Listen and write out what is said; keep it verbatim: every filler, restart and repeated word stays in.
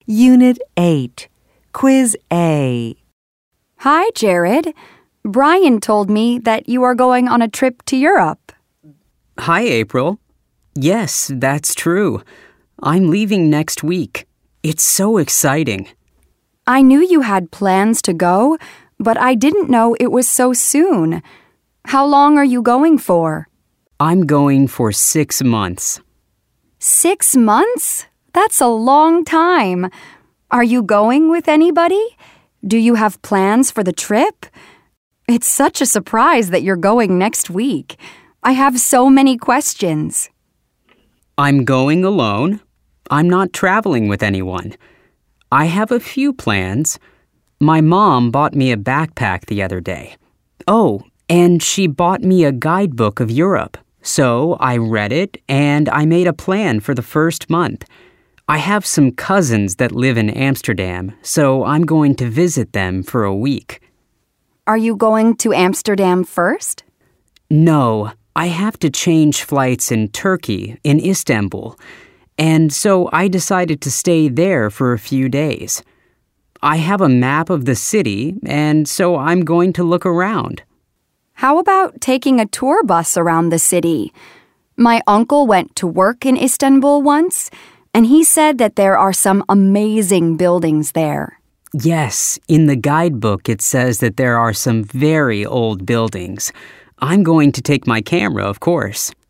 Unit eight, Quiz A. Hi, Jared. Brian told me that you are going on a trip to Europe. Hi, April. Yes, that's true. I'm leaving next week. It's so exciting. I knew you had plans to go, but I didn't know it was so soon. How long are you going for? I'm going for six months. Six months? That's a long time. Are you going with anybody? Do you have plans for the trip? It's such a surprise that you're going next week. I have so many questions. I'm going alone. I'm not traveling with anyone. I have a few plans. My mom bought me a backpack the other day. Oh, and she bought me a guidebook of Europe. So I read it and I made a plan for the first month. I have some cousins that live in Amsterdam, so I'm going to visit them for a week. Are you going to Amsterdam first? No, I have to change flights in Turkey, in Istanbul, and so I decided to stay there for a few days. I have a map of the city, and so I'm going to look around. How about taking a tour bus around the city? My uncle went to work in Istanbul once, and he said that there are some amazing buildings there. Yes, in the guidebook it says that there are some very old buildings. I'm going to take my camera, of course.